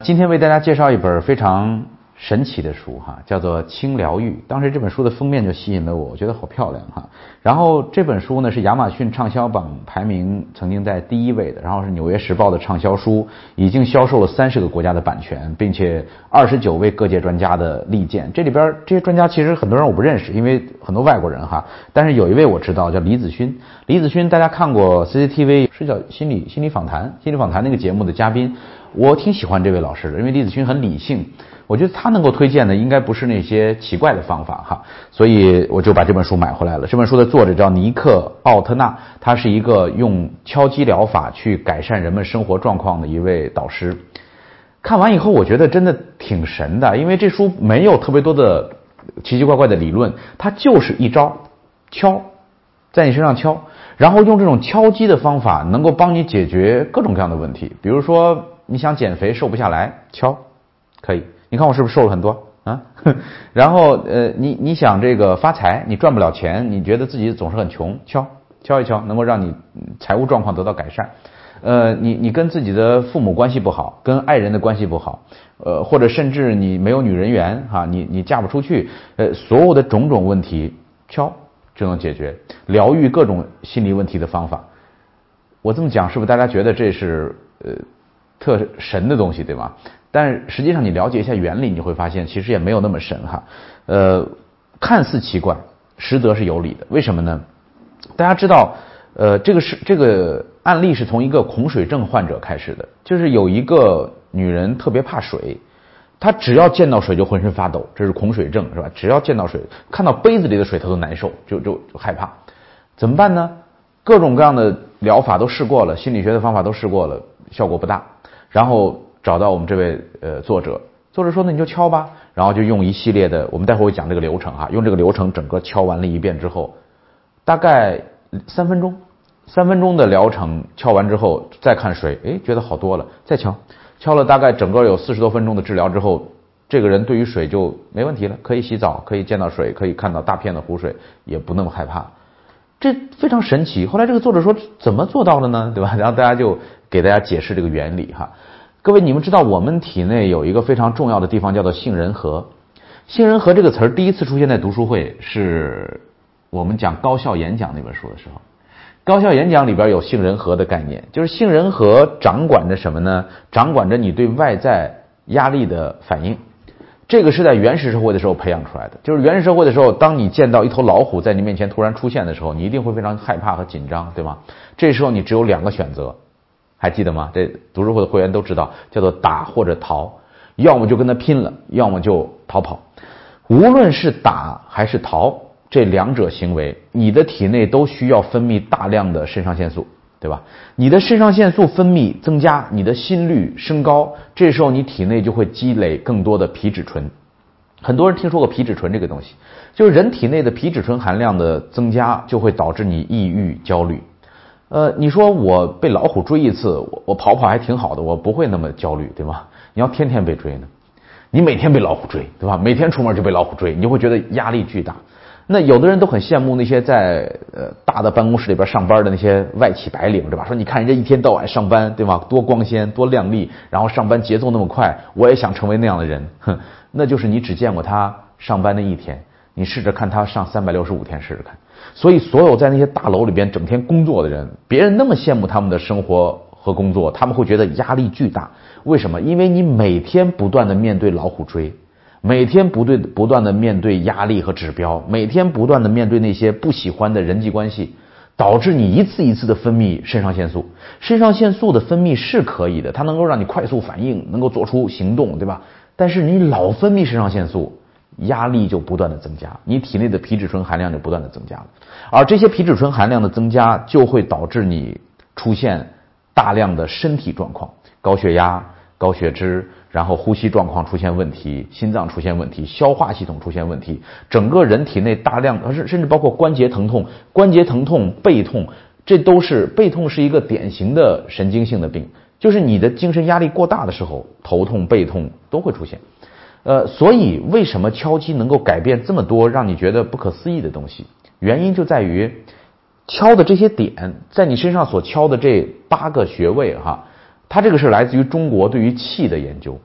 今天为大家介绍一本非常神奇的书叫做《轻疗愈》。当时这本书的封面就吸引了我觉得好漂亮然后这本书呢是亚马逊畅销榜排名曾经在第1位的，然后是纽约时报的畅销书，已经销售了30个国家的版权，并且29位各界专家的力荐。这里边这些专家其实很多人我不认识，因为很多外国人但是有一位我知道，叫李子勋。李子勋大家看过 CCTV 是叫心理访谈那个节目的嘉宾，我挺喜欢这位老师的，因为李子勋很理性，我觉得他能够推荐的应该不是那些奇怪的方法所以我就把这本书买回来了。这本书的作者叫尼克·奥特纳，他是一个用敲击疗法去改善人们生活状况的一位导师。看完以后我觉得真的挺神的，因为这书没有特别多的奇奇怪怪的理论，它就是一招敲，在你身上敲，然后用这种敲击的方法能够帮你解决各种各样的问题。比如说你想减肥瘦不下来，敲可以，你看我是不是瘦了很多然后你想这个发财，你赚不了钱，你觉得自己总是很穷，敲一敲能够让你财务状况得到改善。你跟自己的父母关系不好，跟爱人的关系不好，或者甚至你没有女人缘你嫁不出去，所有的种种问题敲就能解决，疗愈各种心理问题的方法。我这么讲是不是大家觉得这是特神的东西，对吧？但是实际上你了解一下原理，你就会发现其实也没有那么神看似奇怪，实则是有理的。为什么呢？大家知道这个案例是从一个恐水症患者开始的，就是有一个女人特别怕水，她只要见到水就浑身发抖，这是恐水症是吧？只要见到水，看到杯子里的水她都难受，就害怕。怎么办呢？各种各样的疗法都试过了，心理学的方法都试过了，效果不大。然后找到我们这位作者说那你就敲吧，然后就用一系列的，我们待会儿会讲这个流程用这个流程整个敲完了一遍之后，大概3分钟的疗程，敲完之后再看水，觉得好多了，再敲了大概整个有40多分钟的治疗之后，这个人对于水就没问题了，可以洗澡，可以见到水，可以看到大片的湖水，也不那么害怕。这非常神奇。后来这个作者说怎么做到的呢，对吧？然后大家就给大家解释这个原理各位，你们知道我们体内有一个非常重要的地方叫做杏仁核。杏仁核这个词儿第一次出现在读书会，是我们讲高效演讲那本书的时候。高效演讲里边有杏仁核的概念，就是杏仁核掌管着什么呢？掌管着你对外在压力的反应。这个是在原始社会的时候培养出来的，就是原始社会的时候，当你见到一头老虎在你面前突然出现的时候，你一定会非常害怕和紧张，对吗？这时候你只有2个选择，还记得吗？这读书会的会员都知道，叫做打或者逃，要么就跟他拼了，要么就逃跑。无论是打还是逃，这2者行为，你的体内都需要分泌大量的肾上腺素，对吧？你的肾上腺素分泌增加，你的心率升高，这时候你体内就会积累更多的皮质醇。很多人听说过皮质醇这个东西，就是人体内的皮质醇含量的增加就会导致你抑郁焦虑。你说我被老虎追一次，我跑还挺好的，我不会那么焦虑，对吗？你要天天被追呢，你每天被老虎追，对吧？每天出门就被老虎追，你就会觉得压力巨大。那有的人都很羡慕那些在大的办公室里边上班的那些外企白领，对吧？说你看人家一天到晚上班，对吧？多光鲜多亮丽，然后上班节奏那么快，我也想成为那样的人。那就是你只见过他上班的一天，你试着看他上365天试试看。所以所有在那些大楼里边整天工作的人，别人那么羡慕他们的生活和工作，他们会觉得压力巨大。为什么？因为你每天不断的面对老虎追，每天不断的面对压力和指标，每天不断的面对那些不喜欢的人际关系，导致你一次一次的分泌肾上腺素。肾上腺素的分泌是可以的，它能够让你快速反应，能够做出行动，对吧？但是你老分泌肾上腺素，压力就不断的增加，你体内的皮质醇含量就不断的增加了。而这些皮质醇含量的增加就会导致你出现大量的身体状况，高血压、高血脂，然后呼吸状况出现问题，心脏出现问题，消化系统出现问题，整个人体内大量甚至包括关节疼痛、背痛，这都是背痛是一个典型的神经性的病，就是你的精神压力过大的时候，头痛背痛都会出现。所以为什么敲击能够改变这么多让你觉得不可思议的东西？原因就在于敲的这些点，在你身上所敲的这8个穴位它这个是来自于中国对于气的研究。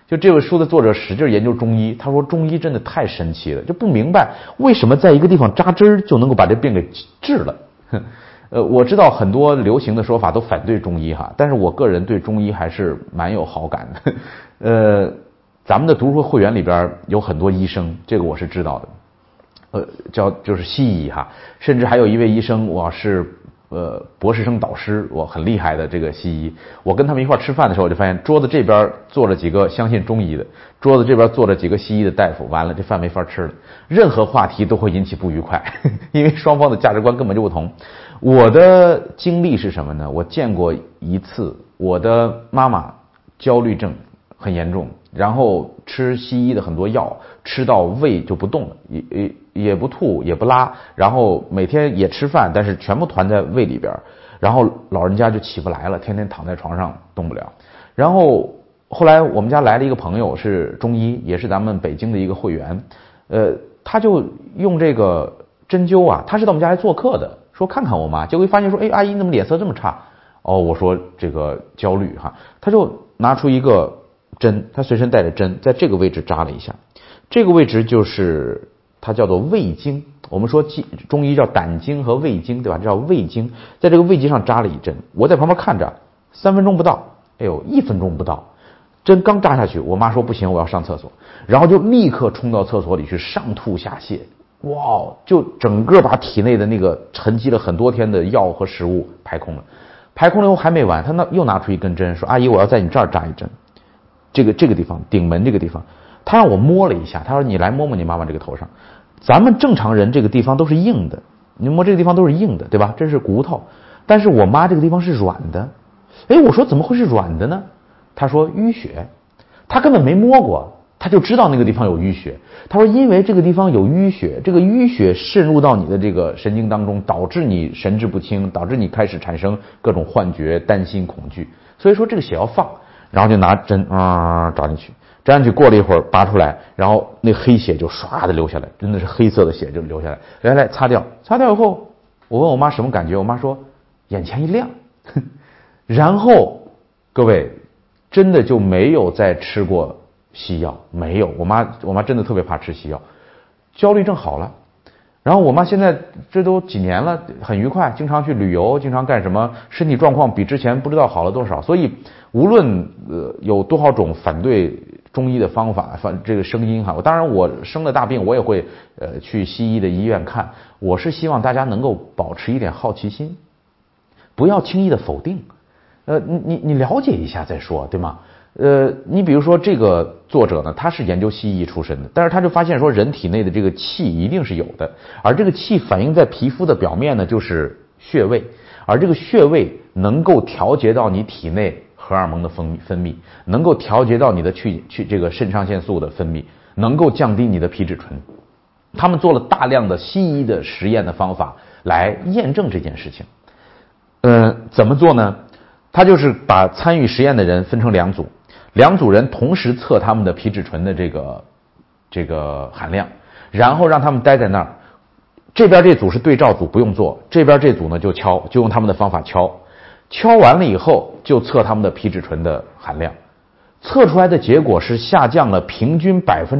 就这本书的作者使劲研究中医，他说中医真的太神奇了，就不明白为什么在一个地方扎针就能够把这病给治了。我知道很多流行的说法都反对中医哈，但是我个人对中医还是蛮有好感的。咱们的读书会员里边有很多医生，这个我是知道的。就是西医哈，甚至还有一位医生，我是博士生导师，我很厉害的这个西医。我跟他们一块吃饭的时候，我就发现桌子这边坐了几个相信中医的，桌子这边坐了几个西医的大夫，完了这饭没法吃了，任何话题都会引起不愉快，因为双方的价值观根本就不同。我的经历是什么呢？我见过一次，我的妈妈焦虑症很严重，然后吃西医的很多药，吃到胃就不动了，也不吐也不拉，然后每天也吃饭，但是全部团在胃里边，然后老人家就起不来了，天天躺在床上动不了。然后后来我们家来了一个朋友是中医，也是咱们北京的一个会员，他就用这个针灸啊，他是到我们家来做客的，说看看我妈，结果一发现说，哎，阿姨你怎么脸色这么差？哦，我说这个焦虑哈，他就拿出一个针，他随身带着针，在这个位置扎了一下，这个位置就是它叫做胃经，我们说中医叫胆经和胃经，对吧？这叫胃经，在这个胃经上扎了一针，我在旁边看着，3分钟不到，哎呦，1分钟不到，针刚扎下去，我妈说不行，我要上厕所，然后就立刻冲到厕所里去上吐下泻，哇，就整个把体内的那个沉积了很多天的药和食物排空了。排空了以后还没完，他又拿出一根针，说阿姨我要在你这儿扎一针，这个地方顶门这个地方，他让我摸了一下，他说你来摸摸你妈妈这个头上，咱们正常人这个地方都是硬的，你摸这个地方都是硬的，对吧？这是骨头，但是我妈这个地方是软的。哎，我说怎么会是软的呢？他说淤血，他根本没摸过，他就知道那个地方有淤血。他说因为这个地方有淤血，这个淤血渗入到你的这个神经当中，导致你神志不清，导致你开始产生各种幻觉、担心、恐惧。所以说这个血要放，然后就拿针扎进去，扎进去过了一会儿拔出来，然后那黑血就唰的流下来，真的是黑色的血就流下来，来擦掉，擦掉以后，我问我妈什么感觉，我妈说眼前一亮，然后各位真的就没有再吃过西药，没有，我妈真的特别怕吃西药，焦虑症好了。然后我妈现在这都几年了，很愉快，经常去旅游，经常干什么，身体状况比之前不知道好了多少。所以无论有多少种反对中医的方法，这个声音哈，当然我生了大病我也会去西医的医院看。我是希望大家能够保持一点好奇心，不要轻易的否定。你了解一下再说，对吗？你比如说这个作者呢，他是研究西医出身的，但是他就发现说人体内的这个气一定是有的，而这个气反映在皮肤的表面呢，就是穴位，而这个穴位能够调节到你体内荷尔蒙的分泌，能够调节到你的去这个肾上腺素的分泌，能够降低你的皮质醇。他们做了大量的西医的实验的方法来验证这件事情。怎么做呢？他就是把参与实验的人分成2组，2组人同时测他们的皮质醇的这个含量，然后让他们待在那儿。这边这组是对照组，不用做，这边这组呢就用他们的方法敲完了以后就测他们的皮质醇的含量，测出来的结果是下降了平均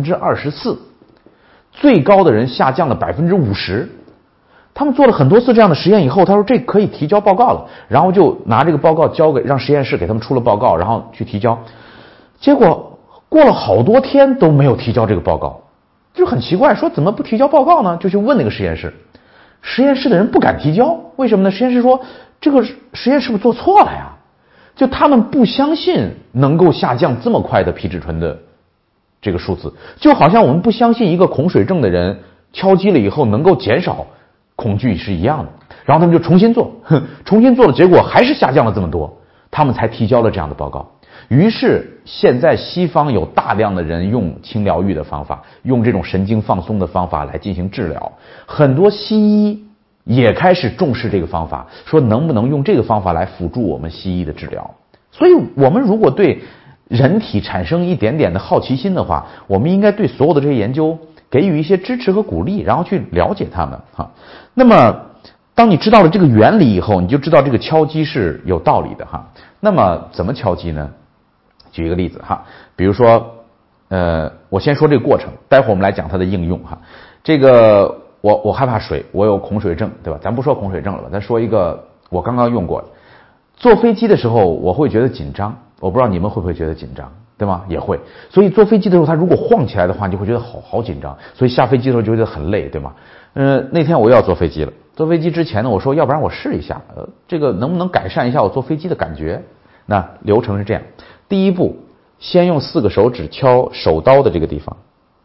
24%，最高的人下降了50%。他们做了很多次这样的实验以后，他说这可以提交报告了，然后就拿这个报告让实验室给他们出了报告，然后去提交。结果过了好多天都没有提交这个报告，就很奇怪，说怎么不提交报告呢？就去问那个实验室，实验室的人不敢提交，为什么呢？实验室说这个实验是不是做错了呀？就他们不相信能够下降这么快的皮质醇的这个数字，就好像我们不相信一个恐水症的人敲击了以后能够减少恐惧是一样的。然后他们就重新做了，结果还是下降了这么多，他们才提交了这样的报告。于是现在西方有大量的人用轻疗愈的方法，用这种神经放松的方法来进行治疗，很多西医也开始重视这个方法，说能不能用这个方法来辅助我们西医的治疗。所以我们如果对人体产生一点点的好奇心的话，我们应该对所有的这些研究给予一些支持和鼓励，然后去了解它们哈。那么当你知道了这个原理以后，你就知道这个敲击是有道理的哈。那么怎么敲击呢？ 举一个例子哈，比如说我先说这个过程，待会儿我们来讲它的应用哈。这个我害怕水，我有恐水症，对吧？咱不说恐水症了吧，咱说一个我刚刚用过的。坐飞机的时候我会觉得紧张，我不知道你们会不会觉得紧张，对吗？也会。所以坐飞机的时候它如果晃起来的话，你就会觉得好紧张，所以下飞机的时候就觉得很累，对吗？那天我又要坐飞机了，坐飞机之前呢，我说要不然我试一下，这个能不能改善一下我坐飞机的感觉？那流程是这样，第一步先用4个手指敲手刀的这个地方，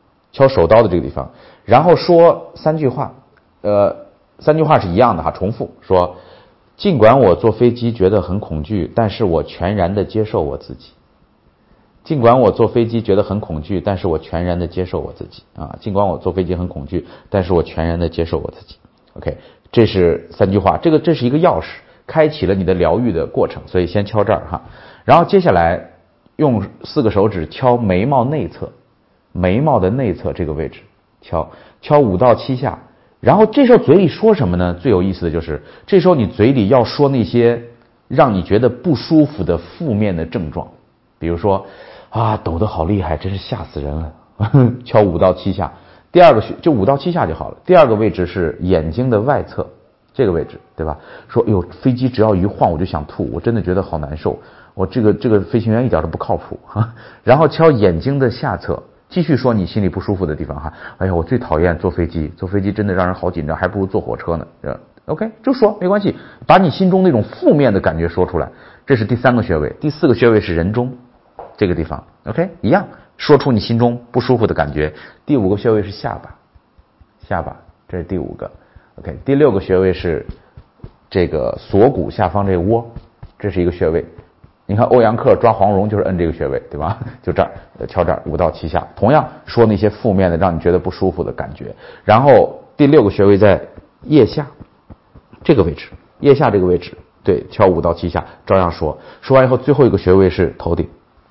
然后说3句话，3句话是一样的哈，重复说，尽管我坐飞机觉得很恐惧，但是我全然的接受我自己。尽管我坐飞机觉得很恐惧，但是我全然的接受我自己啊！尽管我坐飞机很恐惧，但是我全然的接受我自己。OK， 这是3句话，这是一个钥匙，开启了你的疗愈的过程。所以先敲这儿哈，然后接下来用4个手指敲眉毛内侧，眉毛的内侧这个位置敲5到7下。然后这时候嘴里说什么呢？最有意思的就是这时候你嘴里要说那些让你觉得不舒服的负面的症状，比如说抖得好厉害，真是吓死人了敲5到7下。第二个就5到7下就好了。第二个位置是眼睛的外侧这个位置，对吧？说哎呦，飞机只要一晃我就想吐，我真的觉得好难受，我这个飞行员一点都不靠谱然后敲眼睛的下侧，继续说你心里不舒服的地方哈。哎呀，我最讨厌坐飞机真的让人好紧张，还不如坐火车呢。OK， 就说没关系，把你心中那种负面的感觉说出来。这是第3个穴位。第4个穴位是人中这个地方 ，OK， 一样，说出你心中不舒服的感觉。第5个穴位是下巴，这是第5个 ，OK。第6个穴位是这个锁骨下方这个窝，这是一个穴位。你看欧阳克抓黄蓉就是摁这个穴位，对吧？就这儿敲这儿5到7下，同样说那些负面的让你觉得不舒服的感觉。然后第6个穴位在腋下这个位置，对，敲5到7下，照样说完以后，最后一个穴位是头顶。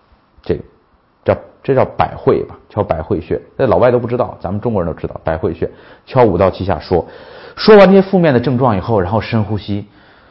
这叫百会吧，敲百会穴，这老外都不知道，咱们中国人都知道百会穴，敲5到7下说完这些负面的症状以后，然后深呼吸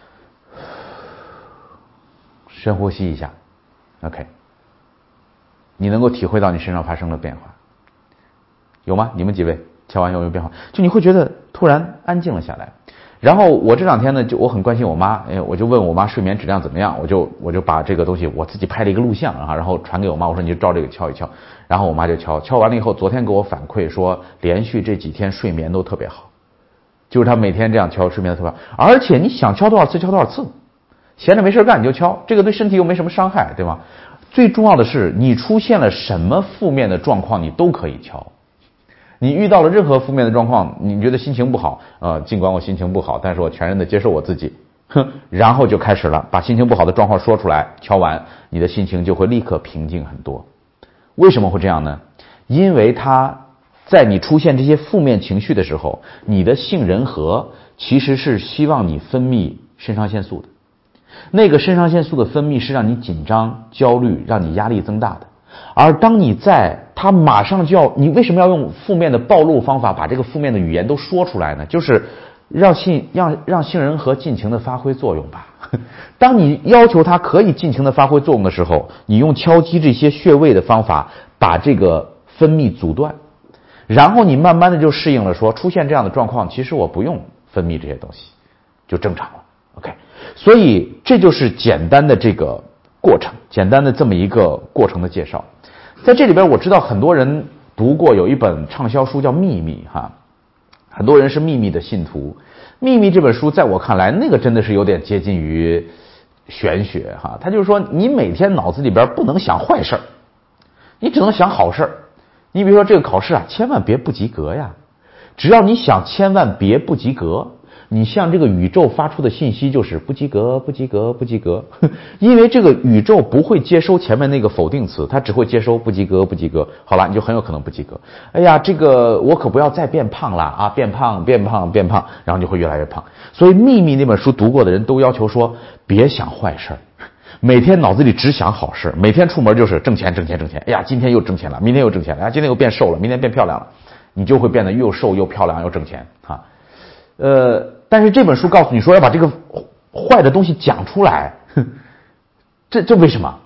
一下 ，OK， 你能够体会到你身上发生了变化，有吗？你们几位敲完有没有变化？就你会觉得突然安静了下来。然后我这2天呢，我很关心我妈，我就问我妈睡眠质量怎么样，我就把这个东西我自己拍了一个录像然后传给我妈，我说你就照这个敲一敲，然后我妈就敲完了以后，昨天给我反馈说连续这几天睡眠都特别好，就是她每天这样敲睡眠都特别好，而且你想敲多少次敲多少次，闲着没事干你就敲，这个对身体又没什么伤害，对吗？最重要的是你出现了什么负面的状况你都可以敲。你遇到了任何负面的状况，你觉得心情不好，尽管我心情不好，但是我全然的接受我自己，然后就开始了，把心情不好的状况说出来，敲完，你的心情就会立刻平静很多。为什么会这样呢？因为它在你出现这些负面情绪的时候，你的杏仁核其实是希望你分泌肾上腺素的，那个肾上腺素的分泌是让你紧张、焦虑，让你压力增大的。而当你他马上就要，你为什么要用负面的暴露方法把这个负面的语言都说出来呢？就是让杏仁核尽情的发挥作用吧。当你要求它可以尽情的发挥作用的时候，你用敲击这些穴位的方法把这个分泌阻断，然后你慢慢的就适应了，说出现这样的状况，其实我不用分泌这些东西，就正常了。OK， 所以这就是简单的这个过程，简单的这么一个过程的介绍。在这里边我知道很多人读过有一本畅销书叫《秘密》哈，很多人是《秘密》的信徒。《秘密》这本书在我看来那个真的是有点接近于玄学哈，他就是说你每天脑子里边不能想坏事，你只能想好事。你比如说这个考试千万别不及格呀，只要你想千万别不及格，你向这个宇宙发出的信息就是不及格不及格不及格，因为这个宇宙不会接收前面那个否定词，它只会接收不及格不及格。好了，你就很有可能不及格。哎呀，这个我可不要再变胖了变胖，然后就会越来越胖。所以《秘密》那本书读过的人都要求说别想坏事，每天脑子里只想好事，每天出门就是挣钱。哎呀，今天又挣钱了，明天又挣钱了，今天又变瘦了，明天变漂亮了，你就会变得又瘦又漂亮又挣钱但是这本书告诉你说要把这个坏的东西讲出来，这为什么？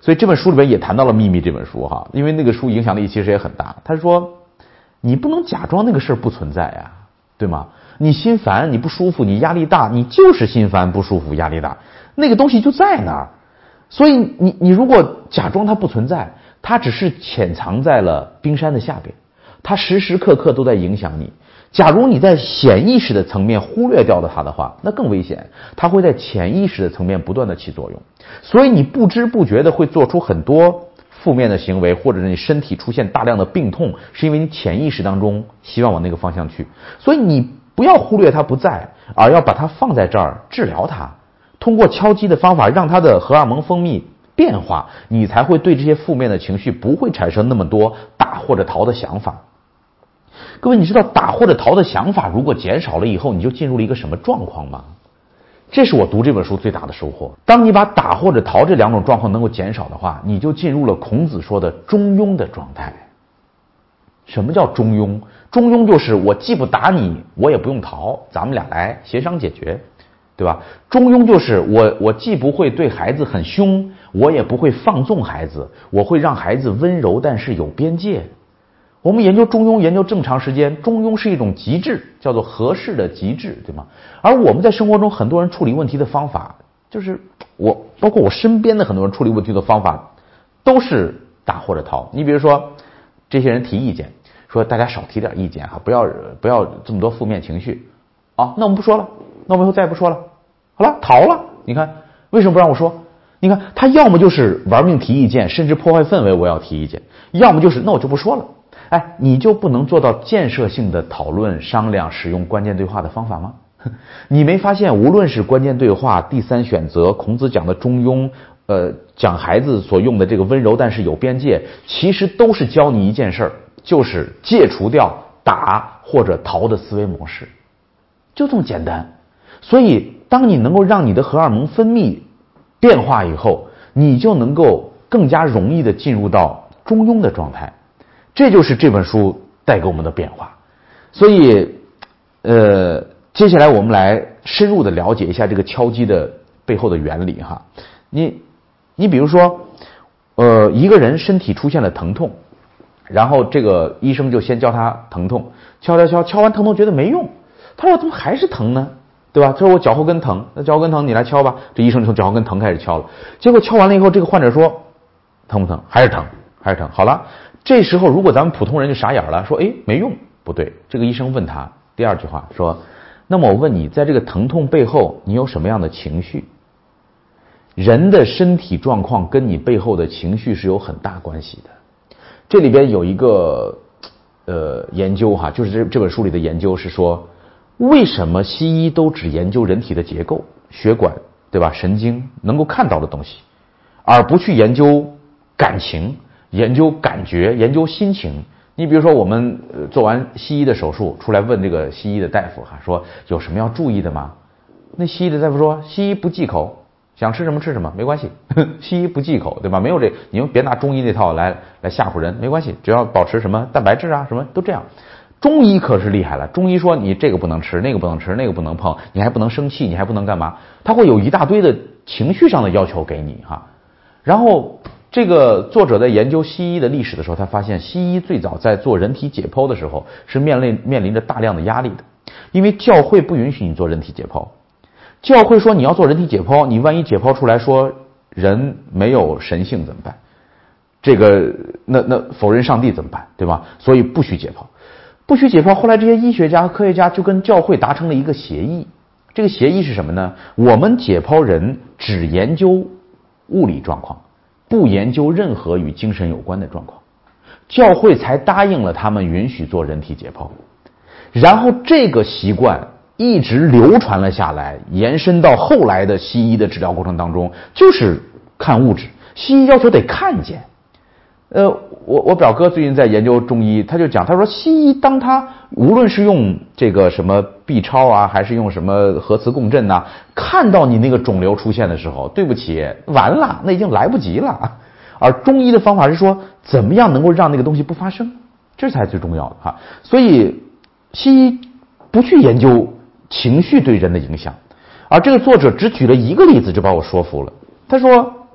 所以这本书里边也谈到了《秘密》这本书哈，因为那个书影响力其实也很大。他说，你不能假装那个事儿不存在呀，对吗？你心烦，你不舒服，你压力大，你就是心烦不舒服，压力大，那个东西就在那儿。所以你如果假装它不存在，它只是潜藏在了冰山的下边，它时时刻刻都在影响你。假如你在显意识的层面忽略掉了它的话，那更危险，它会在潜意识的层面不断的起作用。所以你不知不觉的会做出很多负面的行为，或者是你身体出现大量的病痛，是因为你潜意识当中希望往那个方向去。所以你不要忽略它不在，而要把它放在这儿治疗它，通过敲击的方法让它的荷尔蒙分泌变化，你才会对这些负面的情绪不会产生那么多打或者逃的想法。各位，你知道打或者逃的想法如果减少了以后，你就进入了一个什么状况吗？这是我读这本书最大的收获。当你把打或者逃这两种状况能够减少的话，你就进入了孔子说的中庸的状态。什么叫中庸？中庸就是我既不打你，我也不用逃，咱们俩来协商解决，对吧？中庸就是我既不会对孩子很凶，我也不会放纵孩子，我会让孩子温柔，但是有边界。我们研究中庸研究这么长时间，中庸是一种极致，叫做合适的极致，对吗？而我们在生活中很多人处理问题的方法，就是包括我身边的很多人处理问题的方法都是打或者逃。你比如说这些人提意见，说大家少提点意见哈，不要这么多负面情绪啊，那我们不说了，那我们以后再也不说了，好了，逃了。你看为什么不让我说？你看他要么就是玩命提意见，甚至破坏氛围，我要提意见，要么就是那我就不说了。哎，你就不能做到建设性的讨论、商量、使用关键对话的方法吗？你没发现，无论是关键对话、第三选择、孔子讲的中庸，讲孩子所用的这个温柔但是有边界，其实都是教你一件事儿，就是戒除掉打或者逃的思维模式，就这么简单。所以，当你能够让你的荷尔蒙分泌变化以后，你就能够更加容易的进入到中庸的状态。这就是这本书带给我们的变化。所以接下来我们来深入的了解一下这个敲击的背后的原理哈。你比如说一个人身体出现了疼痛，然后这个医生就先教他疼痛，敲完疼痛觉得没用，他说怎么还是疼呢？对吧？他说我脚后跟疼，那脚后跟疼你来敲吧。这医生就从脚后跟疼开始敲了，结果敲完了以后，这个患者说疼不疼？还是疼。好了，这时候如果咱们普通人就傻眼了，说没用。不对，这个医生问他第二句话说，那么我问你，在这个疼痛背后你有什么样的情绪？人的身体状况跟你背后的情绪是有很大关系的。这里边有一个研究哈，就是这本书里的研究是说，为什么西医都只研究人体的结构、血管，对吧？神经能够看到的东西，而不去研究感情、研究感觉、研究心情。你比如说我们做完西医的手术出来问这个西医的大夫哈，说有什么要注意的吗？那西医的大夫说，西医不忌口，想吃什么吃什么没关系，西医不忌口，对吧？没有这，你们别拿中医那套来吓唬人，没关系，只要保持什么蛋白质啊，什么都这样。中医可是厉害了，中医说你这个不能吃，那个不能吃，那个不能碰，你还不能生气，你还不能干嘛？他会有一大堆的情绪上的要求给你哈。然后这个作者在研究西医的历史的时候，他发现西医最早在做人体解剖的时候是面临着大量的压力的，因为教会不允许你做人体解剖。教会说你要做人体解剖，你万一解剖出来说人没有神性怎么办？这个那否认上帝怎么办？对吧？所以不许解剖，不许解剖。后来这些医学家和科学家就跟教会达成了一个协议。这个协议是什么呢？我们解剖人只研究物理状况，不研究任何与精神有关的状况。教会才答应了他们允许做人体解剖。然后这个习惯一直流传了下来，延伸到后来的西医的治疗过程当中，就是看物质。西医要求得看见。我表哥最近在研究中医，他就讲，他说西医当他无论是用这个什么 B 超啊，还是用什么核磁共振啊，看到你那个肿瘤出现的时候，对不起，完了，那已经来不及了。而中医的方法是说，怎么样能够让那个东西不发生，这才最重要的哈。所以西医不去研究情绪对人的影响，而这个作者只举了一个例子就把我说服了。他说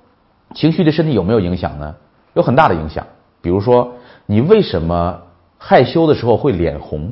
情绪对身体有没有影响呢？有很大的影响。比如说，你为什么害羞的时候会脸红？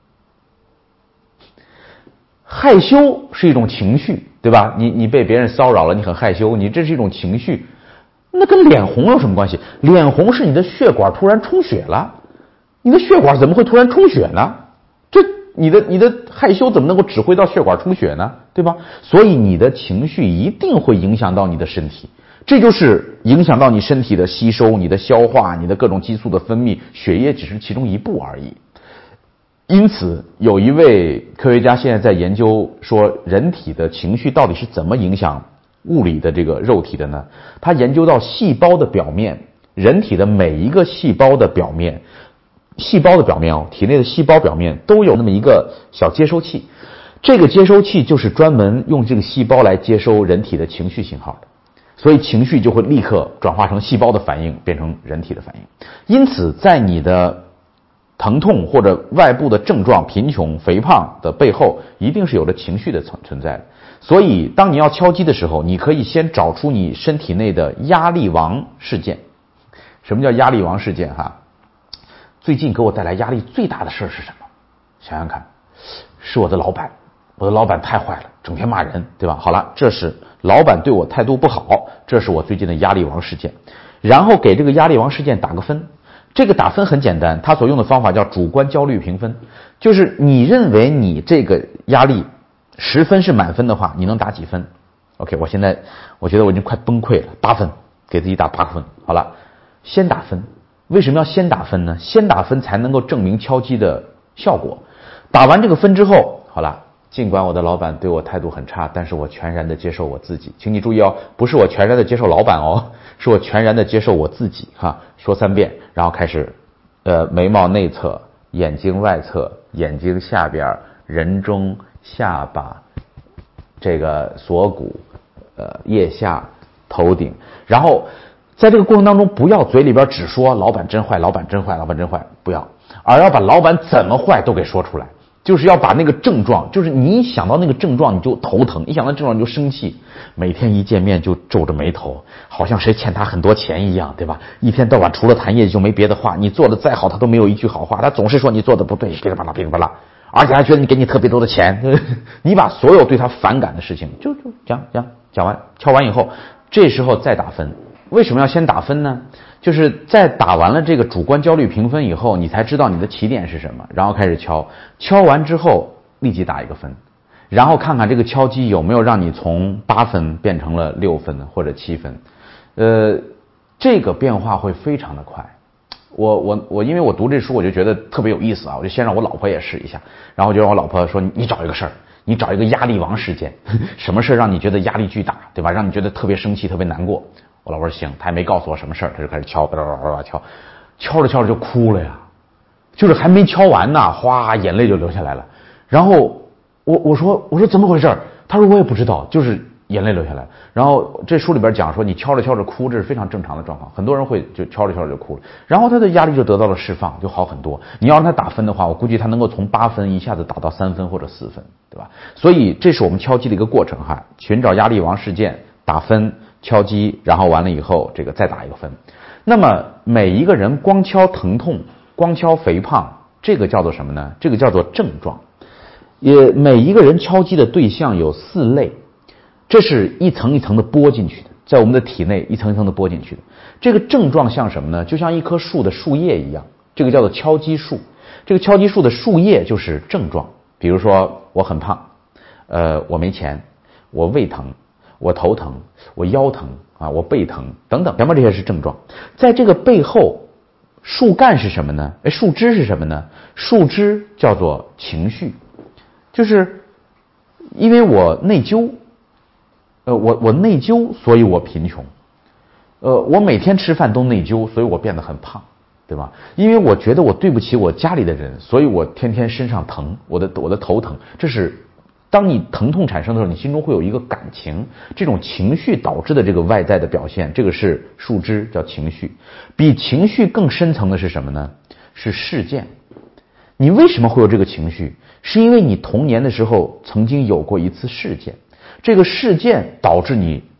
害羞是一种情绪，对吧？你被别人骚扰了，你很害羞，你这是一种情绪，那跟脸红有什么关系？脸红是你的血管突然充血了，你的血管怎么会突然充血呢？这你的害羞怎么能够只会到血管充血呢？对吧？所以你的情绪一定会影响到你的身体，这就是影响到你身体的吸收、你的消化、你的各种激素的分泌，血液只是其中一步而已。因此，有一位科学家现在在研究说，人体的情绪到底是怎么影响物理的这个肉体的呢？他研究到细胞的表面，人体的每一个细胞的表面，体内的细胞表面都有那么一个小接收器，这个接收器就是专门用这个细胞来接收人体的情绪信号的，所以情绪就会立刻转化成细胞的反应，变成人体的反应。因此，在你的疼痛或者外部的症状，贫穷、肥胖的背后，一定是有着情绪的存在的。所以，当你要敲击的时候，你可以先找出你身体内的压力王事件。什么叫压力王事件？最近给我带来压力最大的事是什么？想想看，是我的老板。我的老板太坏了，整天骂人，对吧？好了，这是老板对我态度不好，这是我最近的压力王事件。然后给这个压力王事件打个分。这个打分很简单，他所用的方法叫主观焦虑评分，就是你认为你这个压力10分是满分的话，你能打几分 ？OK， 我觉得我已经快崩溃了，8分，给自己打8分。好了，先打分。为什么要先打分呢？先打分才能够证明敲击的效果。打完这个分之后，好了，尽管我的老板对我态度很差，但是我全然的接受我自己。请你注意哦，不是我全然的接受老板哦，是我全然的接受我自己说3遍，然后开始眉毛内侧、眼睛外侧、眼睛下边、人中、下巴、这个锁骨、腋下、头顶，然后在这个过程当中，不要嘴里边只说老板真坏，老板真坏，老板真坏，不要，而要把老板怎么坏都给说出来。就是要把那个症状，就是你一想到那个症状你就头疼，一想到症状你就生气，每天一见面就皱着眉头，好像谁欠他很多钱一样，对吧？一天到晚除了谈业绩就没别的话，你做的再好他都没有一句好话，他总是说你做的不对，噼里啪啦噼里啪啦，而且还觉得你给你特别多的钱，你把所有对他反感的事情就讲完，敲完以后，这时候再打分。为什么要先打分呢？就是在打完了这个主观焦虑评分以后，你才知道你的起点是什么，然后开始敲，敲完之后立即打1个分，然后看看这个敲击有没有让你从8分变成了6分或者7分，这个变化会非常的快。我因为我读这书我就觉得特别有意思我就先让我老婆也试一下，然后就让我老婆说你找一个事儿，你找一个压力王事件，什么事让你觉得压力巨大，对吧？让你觉得特别生气特别难过。我老婆说行，他还没告诉我什么事儿，他就开始敲，敲着就哭了呀，就是还没敲完呢，哗，眼泪就流下来了。然后我说怎么回事？他说我也不知道，就是眼泪流下来。然后这书里边讲说，你敲着哭，这是非常正常的状况，很多人会就敲着就哭了，然后他的压力就得到了释放，就好很多。你要让他打分的话，我估计他能够从8分一下子打到3分或者4分，对吧？所以这是我们敲击的一个过程寻找压力王事件，打分。敲击，然后完了以后，这个再打1个分。那么每一个人光敲疼痛，光敲肥胖，这个叫做什么呢？这个叫做症状。每一个人敲击的对象有4类，这是一层一层的剥进去的，在我们的体内一层一层的剥进去的。这个症状像什么呢？就像一棵树的树叶一样，这个叫做敲击树。这个敲击树的树叶就是症状，比如说我很胖，我没钱，我胃疼。我头疼，我腰疼我背疼等等，前面这些是症状。在这个背后，树干是什么呢？树枝是什么呢？树枝叫做情绪，就是因为我内疚，我内疚，所以我贫穷。我每天吃饭都内疚，所以我变得很胖，对吧？因为我觉得我对不起我家里的人，所以我天天身上疼，我的头疼，这是。当你疼痛产生的时候，你心中会有一个感情，这种情绪导致的这个外在的表现，这个是树枝，叫情绪。比情绪更深层的是什么呢？是事件。你为什么会有这个情绪？是因为你童年的时候曾经有过一次事件，这个事件导致你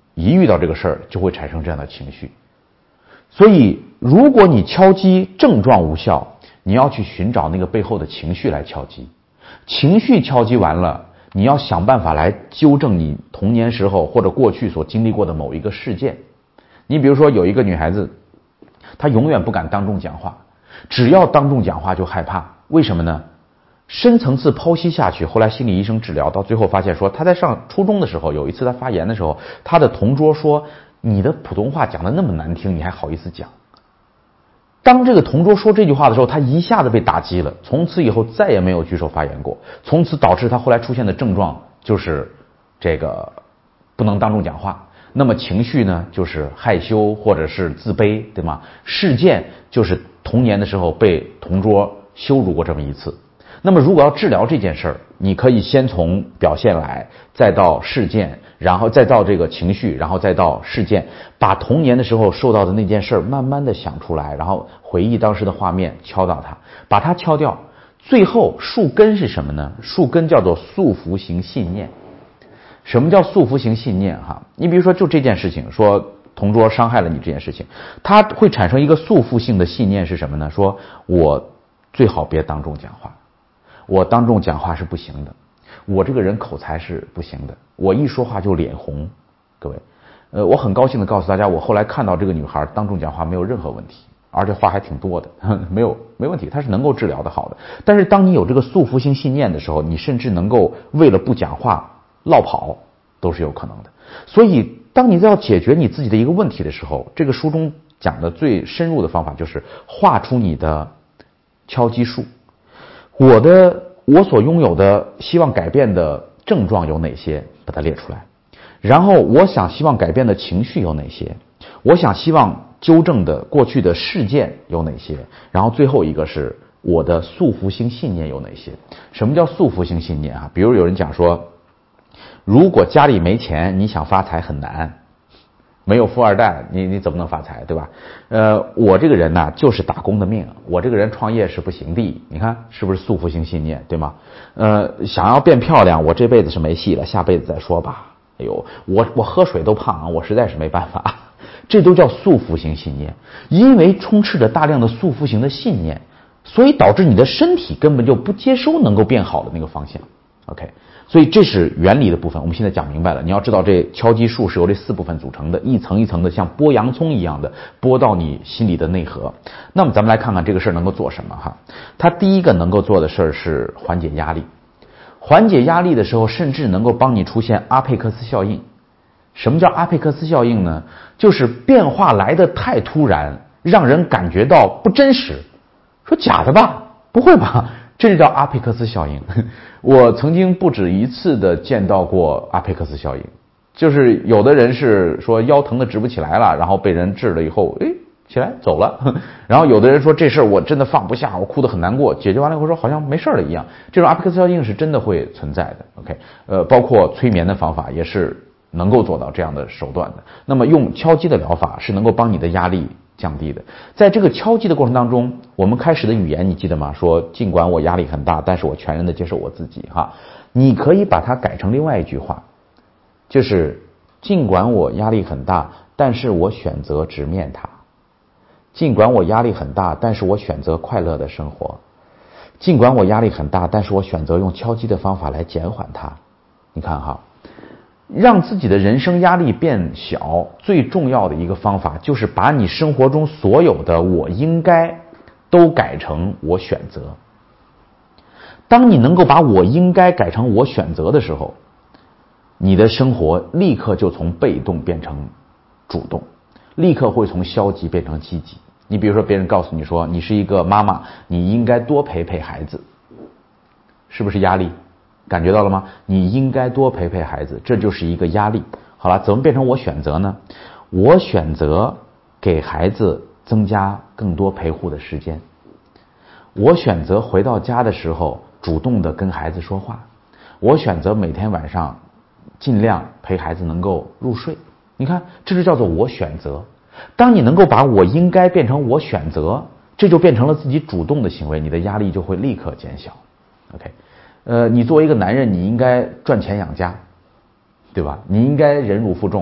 一遇到这个事儿就会产生这样的情绪。所以如果你敲击症状无效，你要去寻找那个背后的情绪来敲击，情绪敲击完了，你要想办法来纠正你童年时候或者过去所经历过的某一个事件。你比如说有一个女孩子，她永远不敢当众讲话，只要当众讲话就害怕，为什么呢？深层次剖析下去，后来心理医生治疗到最后发现说，她在上初中的时候，有一次她发言的时候，她的同桌说，你的普通话讲得那么难听，你还好意思讲？当这个同桌说这句话的时候，他一下子被打击了，从此以后再也没有举手发言过，从此导致他后来出现的症状就是这个不能当众讲话。那么情绪呢，就是害羞或者是自卑，对吗？事件就是童年的时候被同桌羞辱过这么一次。那么如果要治疗这件事儿，你可以先从表现来，再到事件，然后再到这个情绪，然后再到事件，把童年的时候受到的那件事儿慢慢的想出来，然后回忆当时的画面，敲到它，把它敲掉。最后树根是什么呢？树根叫做束缚型信念。什么叫束缚型信念？你比如说就这件事情，说同桌伤害了你这件事情，它会产生一个束缚性的信念是什么呢？说我最好别当众讲话，我当众讲话是不行的，我这个人口才是不行的，我一说话就脸红。各位，我很高兴的告诉大家，我后来看到这个女孩当众讲话没有任何问题，而且话还挺多的，没问题，她是能够治疗的好的。但是当你有这个束缚性信念的时候，你甚至能够为了不讲话落跑都是有可能的。所以当你在要解决你自己的一个问题的时候，这个书中讲的最深入的方法就是画出你的敲击术。我所拥有的希望改变的症状有哪些，把它列出来。然后我想希望改变的情绪有哪些，我想希望纠正的过去的事件有哪些，然后最后一个是我的束缚性信念有哪些。什么叫束缚性信念啊？比如有人讲说，如果家里没钱，你想发财很难，没有富二代，你怎么能发财，对吧？我这个人呢，就是打工的命，我这个人创业是不行的。你看是不是束缚性信念，对吗？想要变漂亮，我这辈子是没戏了，下辈子再说吧。哎呦，我喝水都胖，我实在是没办法。这都叫束缚性信念，因为充斥着大量的束缚型的信念，所以导致你的身体根本就不接收能够变好的那个方向。OK， 所以这是原理的部分，我们现在讲明白了。你要知道，这敲击术是由这4部分组成的，一层一层的，像剥洋葱一样的剥到你心里的内核。那么咱们来看看这个事儿能够做什么哈。它第一个能够做的事儿是缓解压力，缓解压力的时候，甚至能够帮你出现阿佩克斯效应。什么叫阿佩克斯效应呢？就是变化来得太突然，让人感觉到不真实。说假的吧？不会吧？这就叫阿佩克斯效应。我曾经不止一次的见到过阿佩克斯效应，就是有的人是说腰疼的直不起来了，然后被人治了以后，起来走了。然后有的人说这事儿我真的放不下，我哭得很难过，解决完了以后说好像没事了一样。这种阿佩克斯效应是真的会存在的。OK， 包括催眠的方法也是能够做到这样的手段的。那么用敲击的疗法是能够帮你的压力降低的。在这个敲击的过程当中，我们开始的语言你记得吗？说尽管我压力很大，但是我全然的接受我自己哈。你可以把它改成另外一句话，就是尽管我压力很大，但是我选择直面它。尽管我压力很大，但是我选择快乐的生活。尽管我压力很大，但是我选择用敲击的方法来减缓它。你看哈，让自己的人生压力变小，最重要的一个方法就是把你生活中所有的我应该都改成我选择。当你能够把我应该改成我选择的时候，你的生活立刻就从被动变成主动，立刻会从消极变成积极。你比如说别人告诉你说你是一个妈妈，你应该多陪陪孩子，是不是压力？感觉到了吗？你应该多陪陪孩子，这就是一个压力。好了，怎么变成我选择呢？我选择给孩子增加更多陪护的时间。我选择回到家的时候主动的跟孩子说话。我选择每天晚上尽量陪孩子能够入睡。你看，这就叫做我选择。当你能够把我应该变成我选择，这就变成了自己主动的行为，你的压力就会立刻减小。OK，你作为一个男人，你应该赚钱养家，对吧？你应该忍辱负重。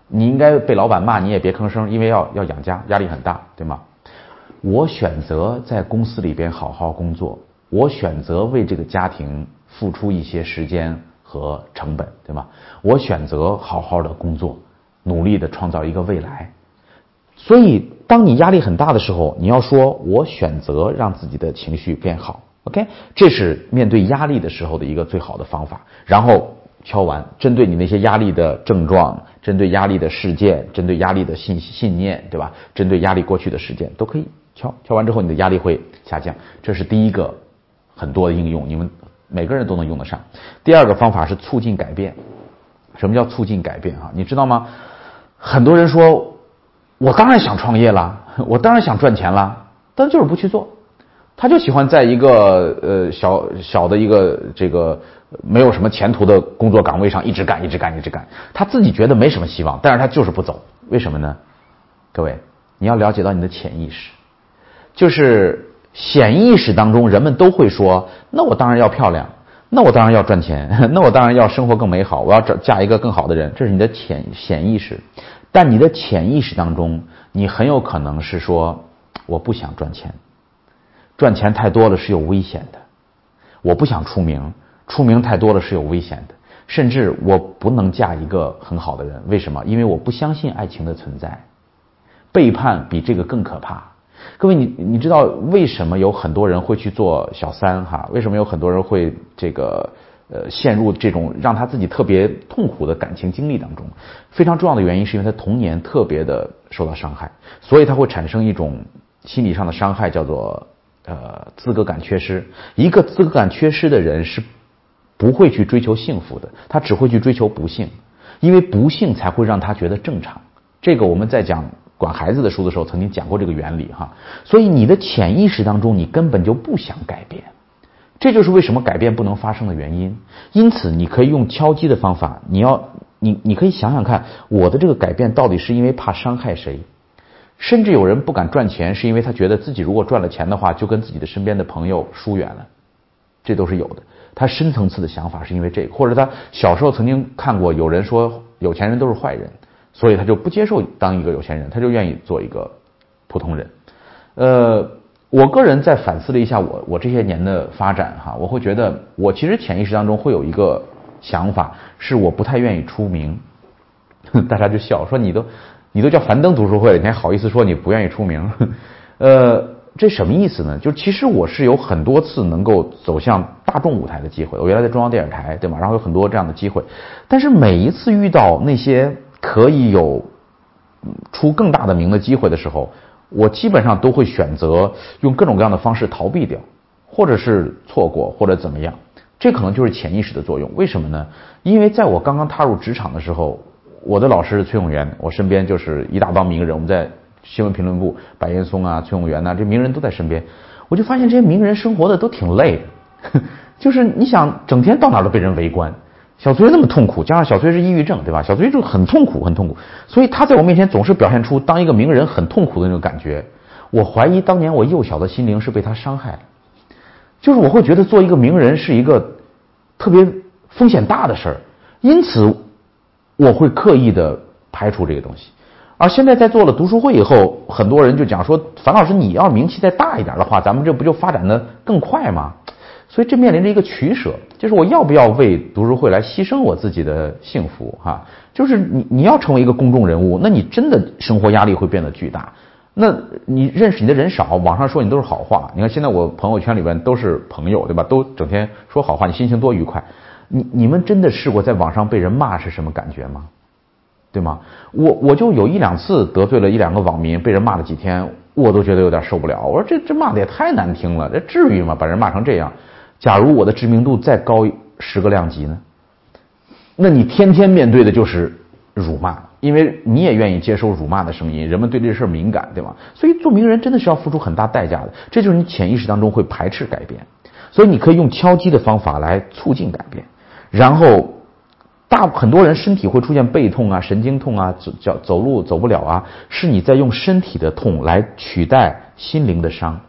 你应该被老板骂，你也别吭声，因为要养家，压力很大，对吗？我选择在公司里边好好工作，我选择为这个家庭付出一些时间和成本，对吗？我选择好好的工作，努力的创造一个未来。所以当你压力很大的时候，你要说我选择让自己的情绪变好， OK， 这是面对压力的时候的一个最好的方法。然后敲完，针对你那些压力的症状，针对压力的事件，针对压力的信念，对吧？针对压力过去的事件都可以敲完之后，你的压力会下降。这是第一个很多的应用，你们每个人都能用得上。第二个方法是促进改变。什么叫促进改变啊？你知道吗？很多人说我当然想创业啦，我当然想赚钱啦，但就是不去做。他就喜欢在一个小的一个这个没有什么前途的工作岗位上一直干，他自己觉得没什么希望，但是他就是不走。为什么呢？各位，你要了解到你的潜意识，就是潜意识当中人们都会说，那我当然要漂亮，那我当然要赚钱，那我当然要生活更美好，我要嫁一个更好的人。这是你的潜意识。但你的潜意识当中，你很有可能是说，我不想赚钱，赚钱太多了是有危险的，我不想出名，出名太多了是有危险的，甚至我不能嫁一个很好的人。为什么？因为我不相信爱情的存在。背叛比这个更可怕。各位，你知道为什么有很多人会去做小三哈？为什么有很多人会这个陷入这种让他自己特别痛苦的感情经历当中？非常重要的原因是因为他童年特别的受到伤害，所以他会产生一种心理上的伤害，叫做资格感缺失。一个资格感缺失的人是不会去追求幸福的，他只会去追求不幸，因为不幸才会让他觉得正常。这个我们在讲管孩子的书的时候曾经讲过这个原理哈。所以你的潜意识当中你根本就不想改变，这就是为什么改变不能发生的原因。因此你可以用敲击的方法，你可以想想看，我的这个改变到底是因为怕伤害谁？甚至有人不敢赚钱，是因为他觉得自己如果赚了钱的话，就跟自己的身边的朋友疏远了，这都是有的。他深层次的想法是因为这个，或者他小时候曾经看过有人说有钱人都是坏人，所以他就不接受当一个有钱人，他就愿意做一个普通人。我个人在反思了一下我这些年的发展哈，我会觉得我其实潜意识当中会有一个想法，是我不太愿意出名。大家就笑说你都叫樊登读书会了，你还好意思说你不愿意出名？这什么意思呢？就其实我是有很多次能够走向大众舞台的机会，我原来在中央电视台，对吗？然后有很多这样的机会，但是每一次遇到那些可以有出更大的名的机会的时候，我基本上都会选择用各种各样的方式逃避掉，或者是错过，或者怎么样。这可能就是潜意识的作用。为什么呢？因为在我刚刚踏入职场的时候，我的老师是崔永元，我身边就是一大帮名人，我们在新闻评论部，白岩松啊、崔永元啊，这名人都在身边。我就发现这些名人生活的都挺累的，就是你想整天到哪都被人围观。小崔那么痛苦，加上小崔是抑郁症，对吧？小崔就很痛苦，所以他在我面前总是表现出当一个名人很痛苦的那种感觉。我怀疑当年我幼小的心灵是被他伤害了，就是我会觉得做一个名人是一个特别风险大的事儿，因此我会刻意的排除这个东西。而现在在做了读书会以后，很多人就讲说，樊老师你要名气再大一点的话，咱们这不就发展的更快吗？所以这面临着一个取舍，就是我要不要为读书会来牺牲我自己的幸福哈？就是你要成为一个公众人物，那你真的生活压力会变得巨大。那你认识你的人少，网上说你都是好话。你看现在我朋友圈里边都是朋友，对吧？都整天说好话，你心情多愉快。你们真的试过在网上被人骂是什么感觉吗？对吗？我就有一两次得罪了一两个网民，被人骂了几天，我都觉得有点受不了。我说这骂的也太难听了，这至于吗？把人骂成这样。假如我的知名度再高10个量级呢？那你天天面对的就是辱骂，因为你也愿意接受辱骂的声音，人们对这事敏感，对吗？所以做名人真的是要付出很大代价的，这就是你潜意识当中会排斥改变。所以你可以用敲击的方法来促进改变，然后很多人身体会出现背痛啊、神经痛啊、走路走不了啊，是你在用身体的痛来取代心灵的伤。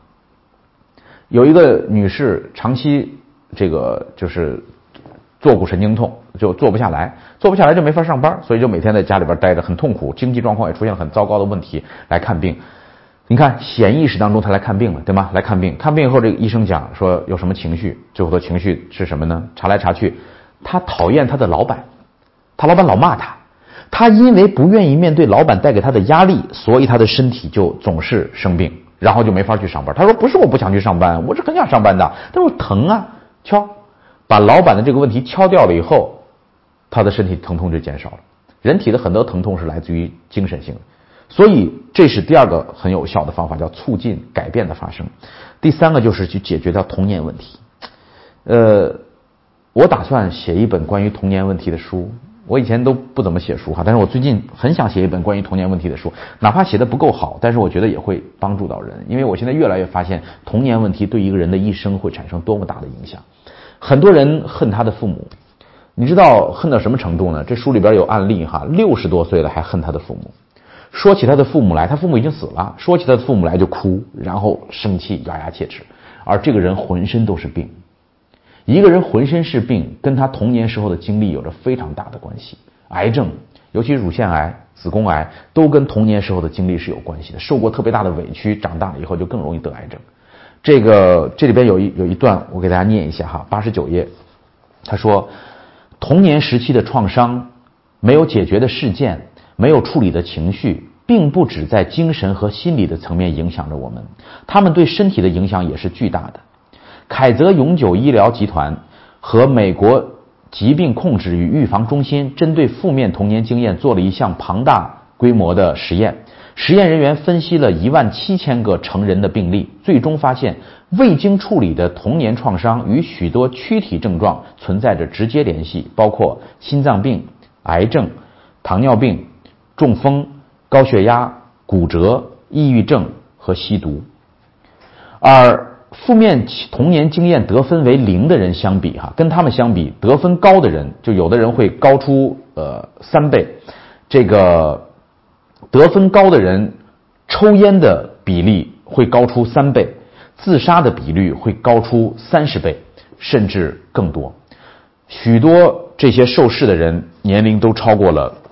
有一个女士长期这个就是坐骨神经痛， 就做不下来就没法上班，所以就每天在家里边待着，很痛苦，经济状况也出现了很糟糕的问题，来看病。你看潜意识当中他来看病了，对吗？来看病以后，这个医生讲说有什么情绪，最后的情绪是什么呢？查来查去，他讨厌他的老板，他老板老骂他因为不愿意面对老板带给他的压力，所以他的身体就总是生病，然后就没法去上班。他说不是我不想去上班，我是很想上班的，但是我疼啊。把老板的这个问题敲掉了以后，他的身体疼痛就减少了。人体的很多疼痛是来自于精神性的，所以这是第二个很有效的方法，叫促进改变的发生。第三个就是去解决掉童年问题。我打算写一本关于童年问题的书。我以前都不怎么写书哈，但是我最近很想写一本关于童年问题的书，哪怕写的不够好，但是我觉得也会帮助到人，因为我现在越来越发现童年问题对一个人的一生会产生多么大的影响。很多人恨他的父母，你知道恨到什么程度呢？这书里边有案例哈，60多岁了还恨他的父母，说起他的父母来，他父母已经死了，说起他的父母来就哭，然后生气咬牙切齿，而这个人浑身都是病。一个人浑身是病，跟他童年时候的经历有着非常大的关系。癌症，尤其是乳腺癌、子宫癌，都跟童年时候的经历是有关系的。受过特别大的委屈，长大了以后就更容易得癌症。这里边有一段，我给大家念一下哈，89页。他说，童年时期的创伤，没有解决的事件，没有处理的情绪，并不只在精神和心理的层面影响着我们，他们对身体的影响也是巨大的。凯泽永久医疗集团和美国疾病控制与预防中心针对负面童年经验做了一项庞大规模的实验。实验人员分析了17000个成人的病例，最终发现未经处理的童年创伤与许多躯体症状存在着直接联系，包括心脏病、癌症、糖尿病、中风、高血压、骨折、抑郁症和吸毒。而负面童年经验得分为0的人相比跟他们相比，得分高的人，就有的人会高出3倍，这个得分高的人抽烟的比例会高出3倍，自杀的比率会高出30倍，甚至更多。许多这些受试的人年龄都超过了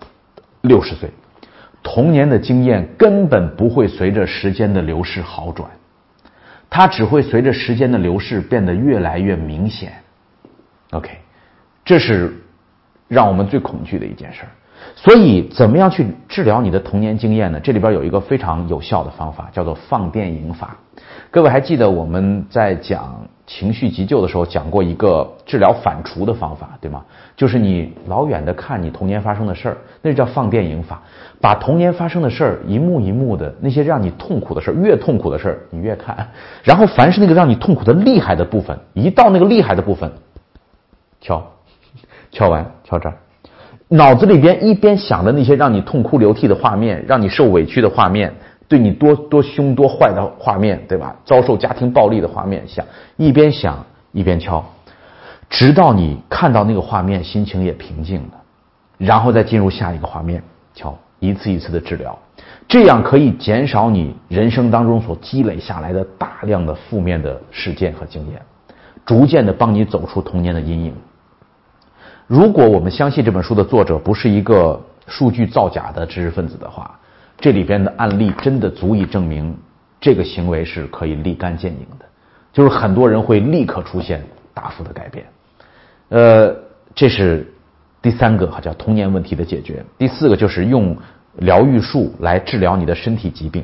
60岁。童年的经验根本不会随着时间的流逝好转，它只会随着时间的流逝变得越来越明显。OK， 这是让我们最恐惧的一件事。所以怎么样去治疗你的童年经验呢？这里边有一个非常有效的方法，叫做放电影法。各位还记得我们在讲情绪急救的时候讲过一个治疗反刍的方法，对吗？就是你老远的看你童年发生的事儿，那叫放电影法。把童年发生的事儿一幕一幕的，那些让你痛苦的事儿，越痛苦的事儿你越看，然后凡是那个让你痛苦的厉害的部分，一到那个厉害的部分，敲完敲这儿，脑子里边一边想着那些让你痛哭流涕的画面，让你受委屈的画面，对你多凶多坏的画面，对吧？遭受家庭暴力的画面，一边想一边敲，直到你看到那个画面，心情也平静了，然后再进入下一个画面，敲，一次一次的治疗，这样可以减少你人生当中所积累下来的大量的负面的事件和经验，逐渐的帮你走出童年的阴影。如果我们相信这本书的作者不是一个数据造假的知识分子的话，这里边的案例真的足以证明这个行为是可以立竿见影的，就是很多人会立刻出现大幅的改变。这是第3个叫童年问题的解决。第4个就是用疗愈术来治疗你的身体疾病，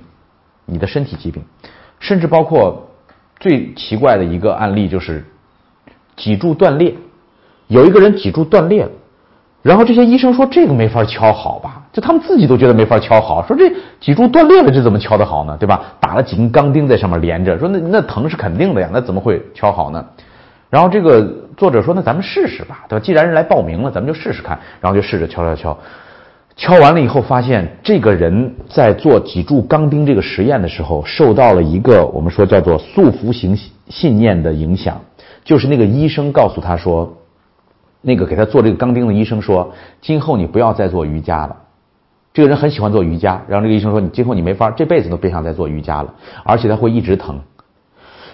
甚至包括最奇怪的一个案例就是脊柱断裂。有一个人脊柱断裂了，然后这些医生说这个没法敲好吧，就他们自己都觉得没法敲好，说这脊柱断裂了这怎么敲得好呢，对吧？打了几根钢钉在上面连着，说那疼是肯定的呀，那怎么会敲好呢？然后这个作者说那咱们试试吧，对吧？既然人来报名了，咱们就试试看。然后就试着敲完了以后，发现这个人在做脊柱钢钉这个实验的时候，受到了一个我们说叫做束缚型信念的影响，就是那个医生告诉他说，那个给他做这个钢钉的医生说，今后你不要再做瑜伽了。这个人很喜欢做瑜伽，然后这个医生说，你今后你没法，这辈子都别想再做瑜伽了，而且他会一直疼。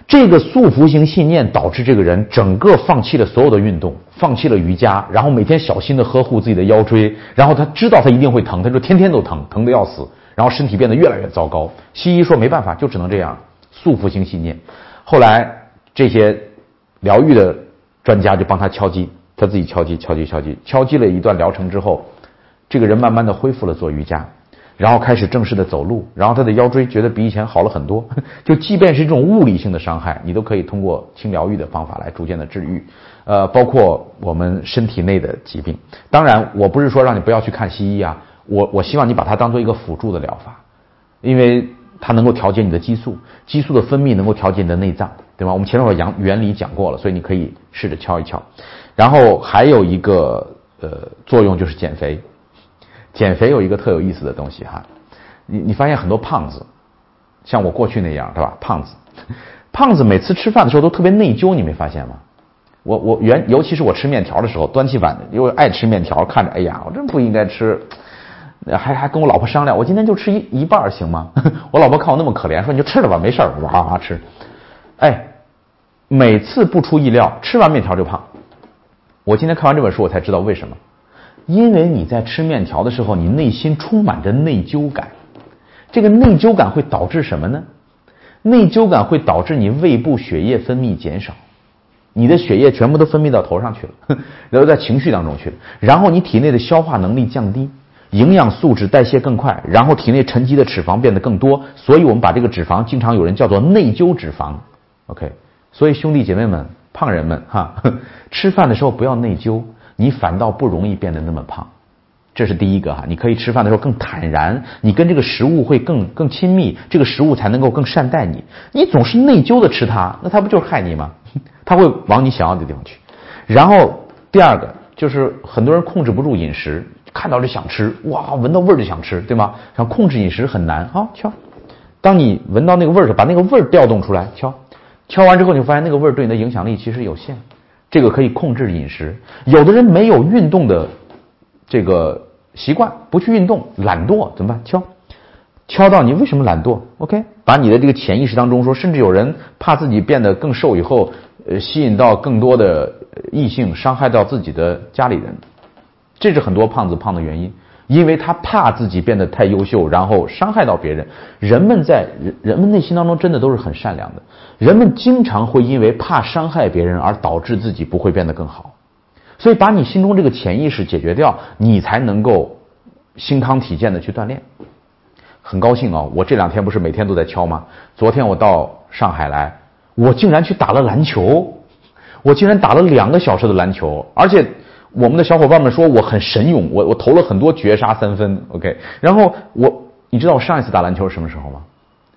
这个束缚性信念导致这个人整个放弃了所有的运动，放弃了瑜伽，然后每天小心的呵护自己的腰椎，然后他知道他一定会疼，他就天天都疼，疼得要死，然后身体变得越来越糟糕。西医说没办法，就只能这样，束缚性信念。后来这些疗愈的专家就帮他敲击，他自己敲击了一段疗程之后，这个人慢慢的恢复了做瑜伽，然后开始正式的走路，然后他的腰椎觉得比以前好了很多。就即便是这种物理性的伤害，你都可以通过轻疗愈的方法来逐渐的治愈。包括我们身体内的疾病。当然，我不是说让你不要去看西医啊，我希望你把它当做一个辅助的疗法，因为它能够调节你的激素，激素的分泌能够调节你的内脏，对吧？我们前面把原理讲过了，所以你可以试着敲一敲。然后还有一个作用就是减肥。减肥有一个特有意思的东西哈，你发现很多胖子，像我过去那样，对吧？胖子每次吃饭的时候都特别内疚，你没发现吗？尤其是我吃面条的时候，端起碗，因为爱吃面条，看着哎呀，我真不应该吃，还跟我老婆商量，我今天就吃一半行吗？我老婆看我那么可怜，说你就吃了吧，没事儿，哇吃。哎，每次不出意料，吃完面条就胖。我今天看完这本书，我才知道为什么。因为你在吃面条的时候，你内心充满着内疚感。这个内疚感会导致什么呢？内疚感会导致你胃部血液分泌减少，你的血液全部都分泌到头上去了，然后在情绪当中去了，然后你体内的消化能力降低，营养素质代谢更快，然后体内沉积的脂肪变得更多，所以我们把这个脂肪经常有人叫做内疚脂肪。 OK， 所以兄弟姐妹们，胖人们哈，吃饭的时候不要内疚，你反倒不容易变得那么胖。这是第一个哈，你可以吃饭的时候更坦然，你跟这个食物会更亲密，这个食物才能够更善待你。你总是内疚的吃它，那它不就是害你吗？它会往你想要的地方去。然后第二个就是很多人控制不住饮食，看到就想吃，哇，闻到味儿就想吃，对吗？然后控制饮食很难啊，敲。当你闻到那个味儿，把那个味儿调动出来，敲完之后，你会发现那个味儿对你的影响力其实有限。这个可以控制饮食。有的人没有运动的这个习惯，不去运动，懒惰怎么办？敲到你为什么懒惰 ？OK， 把你的这个潜意识当中说，甚至有人怕自己变得更瘦以后，吸引到更多的异性，伤害到自己的家里人。这是很多胖子胖的原因，因为他怕自己变得太优秀，然后伤害到别人。人们内心当中真的都是很善良的，人们经常会因为怕伤害别人而导致自己不会变得更好。所以把你心中这个潜意识解决掉，你才能够心康体健的去锻炼。很高兴啊，我这2天不是每天都在敲吗？昨天我到上海来，我竟然去打了篮球，我竟然打了2个小时的篮球，而且我们的小伙伴们说我很神勇，我投了很多绝杀3分 ，OK。然后你知道我上一次打篮球是什么时候吗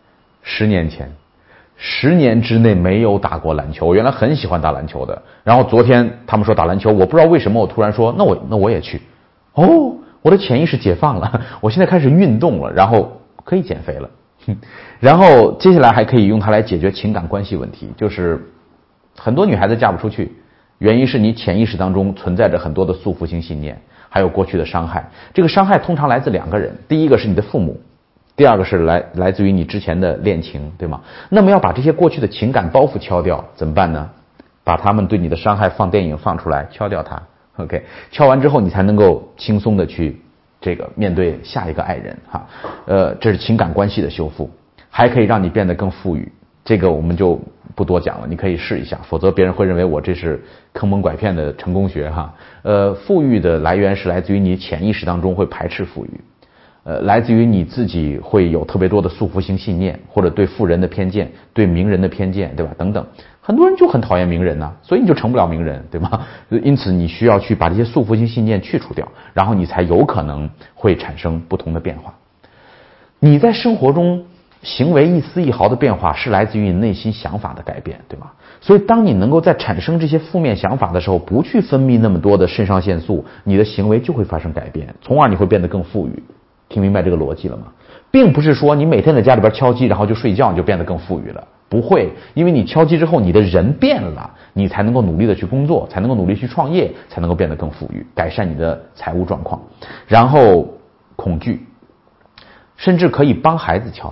？10年前。10年之内没有打过篮球，我原来很喜欢打篮球的。然后昨天他们说打篮球，我不知道为什么，我突然说那我也去。哦，我的潜意识解放了，我现在开始运动了，然后可以减肥了。然后接下来还可以用它来解决情感关系问题，就是很多女孩子嫁不出去，原因是你潜意识当中存在着很多的束缚性信念，还有过去的伤害。这个伤害通常来自2个人，第一个是你的父母，第二个是来自于你之前的恋情，对吗？那么要把这些过去的情感包袱敲掉，怎么办呢？把他们对你的伤害放电影放出来，敲掉它。OK， 敲完之后你才能够轻松的去面对下一个爱人哈。这是情感关系的修复，还可以让你变得更富裕。这个我们就不多讲了，你可以试一下，否则别人会认为我这是坑蒙拐骗的成功学哈。富裕的来源是来自于你潜意识当中会排斥富裕。来自于你自己会有特别多的束缚性信念，或者对富人的偏见，对名人的偏见，对吧？等等，很多人就很讨厌名人呐，所以你就成不了名人，对吗？因此你需要去把这些束缚性信念去除掉，然后你才有可能会产生不同的变化。你在生活中行为一丝一毫的变化是来自于你内心想法的改变，对吗？所以当你能够在产生这些负面想法的时候，不去分泌那么多的肾上腺素，你的行为就会发生改变，从而你会变得更富裕。听明白这个逻辑了吗？并不是说你每天在家里边敲击然后就睡觉你就变得更富裕了，不会，因为你敲击之后你的人变了，你才能够努力的去工作，才能够努力去创业，才能够变得更富裕，改善你的财务状况。然后恐惧，甚至可以帮孩子敲。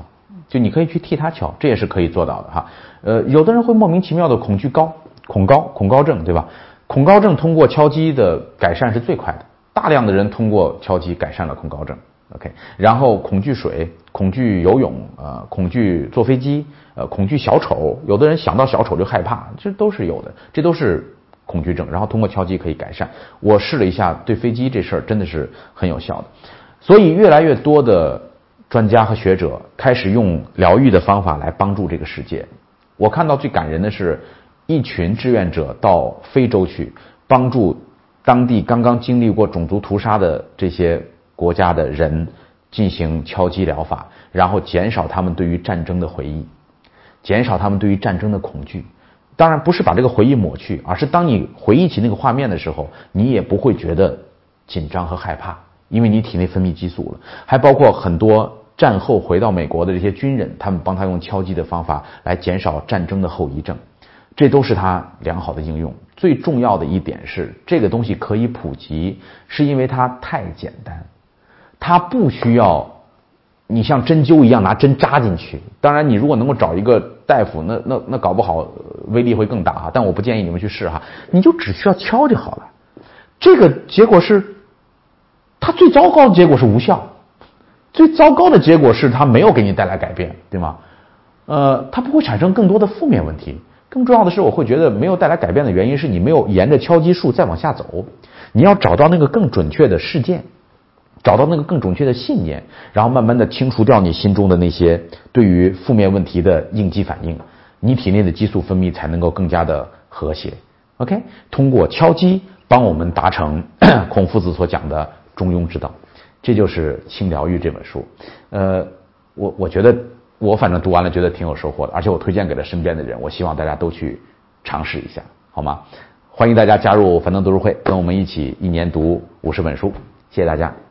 就你可以去替他敲，这也是可以做到的哈。有的人会莫名其妙的恐高症，对吧？恐高症通过敲击的改善是最快的，大量的人通过敲击改善了恐高症。OK， 然后恐惧水、恐惧游泳、恐惧坐飞机、恐惧小丑，有的人想到小丑就害怕，这都是有的，这都是恐惧症。然后通过敲击可以改善。我试了一下，对飞机这事儿真的是很有效的。所以越来越多的专家和学者开始用疗愈的方法来帮助这个世界。我看到最感人的是，一群志愿者到非洲去帮助当地刚刚经历过种族屠杀的这些国家的人进行敲击疗法，然后减少他们对于战争的回忆，减少他们对于战争的恐惧。当然不是把这个回忆抹去，而是当你回忆起那个画面的时候，你也不会觉得紧张和害怕，因为你体内分泌激素了。还包括很多战后回到美国的这些军人，他们帮他用敲击的方法来减少战争的后遗症，这都是他良好的应用。最重要的一点是，这个东西可以普及，是因为它太简单，它不需要你像针灸一样拿针扎进去。当然你如果能够找一个大夫，那搞不好威力会更大啊，但我不建议你们去试哈，你就只需要敲就好了。这个结果是，它最糟糕的结果是无效，最糟糕的结果是它没有给你带来改变，对吗？它不会产生更多的负面问题。更重要的是，我会觉得没有带来改变的原因是你没有沿着敲击术再往下走，你要找到那个更准确的事件，找到那个更准确的信念，然后慢慢的清除掉你心中的那些对于负面问题的应激反应，你体内的激素分泌才能够更加的和谐。OK， 通过敲击帮我们达成孔夫子所讲的中庸之道，这就是《轻疗愈》这本书。我觉得我反正读完了觉得挺有收获的，而且我推荐给了身边的人，我希望大家都去尝试一下，好吗？欢迎大家加入樊登读书会，跟我们一起一年读50本书，谢谢大家。